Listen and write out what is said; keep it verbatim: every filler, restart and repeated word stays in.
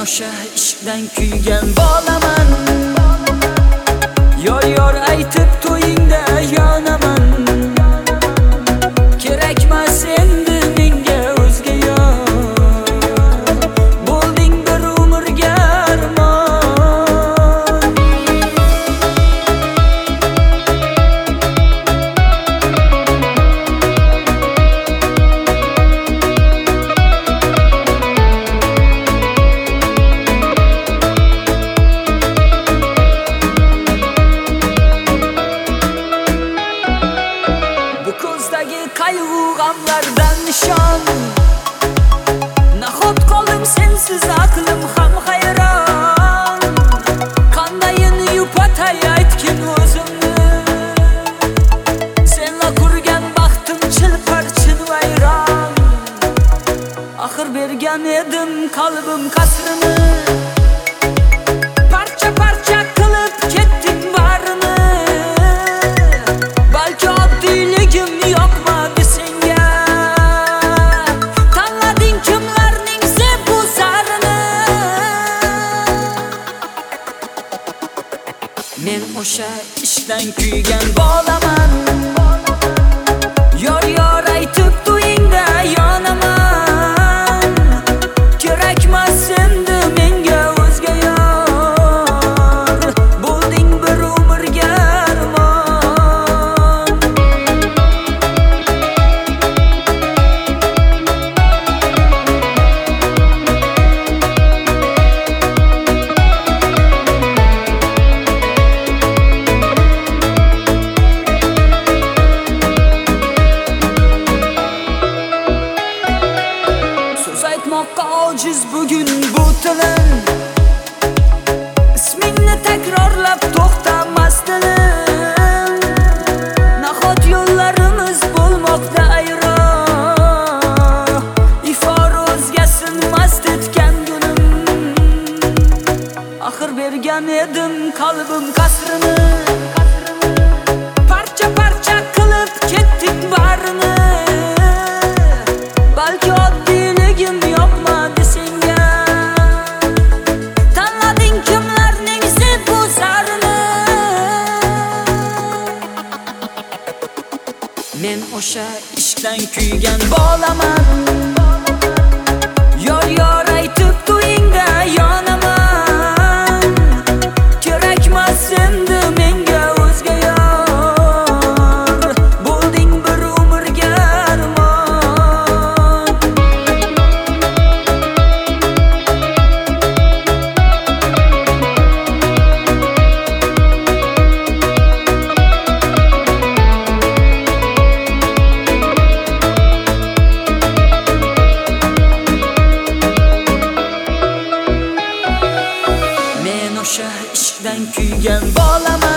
o'sha ishqdan kuygan bolaman. Yor yor aytib to'yingda yonaman. Kerakmas endi menga o'zga yor. Bo'lding bir umrga armon. Kayg'u g'amlardan nishon. Nahot qoldim sensiz aqlim ham hayron. Qandayin yupatay aytgin o'zimni. Senla qurgan baxtim chilpar chin vayron. Axir bergan edim qalbim qasrini. Parcha parcha qilib ketding barini. Balki oddiyligim yoqmadi senga. Tanlading kimlarning bu sarini. Men o'sha ishdan kuygan bolaman. Yor yor aytib to'yingda yonaman. Kerakmas endi menga o'zga yor. Bo'lding bir umrga armon. So'z aytmoqqa ojiz bugun bu tilim. Ismingni takrorlab to'xtamas dilim. Nahot yo'llarimiz bo'lmoqda ayro. Ifor o'zgasin mast etgan gunim. Axir bergan edim qalbim qasrini. Parcha parcha qilib ketding barini. Balki oddiyligim yoqmadi senga. Tanlading kimlarning bu zarini. Men o'sha ishqdan kuygan bolaman. Yor yor aytib to'yingda yonaman. Kerakmas endi menga o'zga yor. Bo'lding bir umrga armon. Men o'sha ishqdan kuygan bolaman.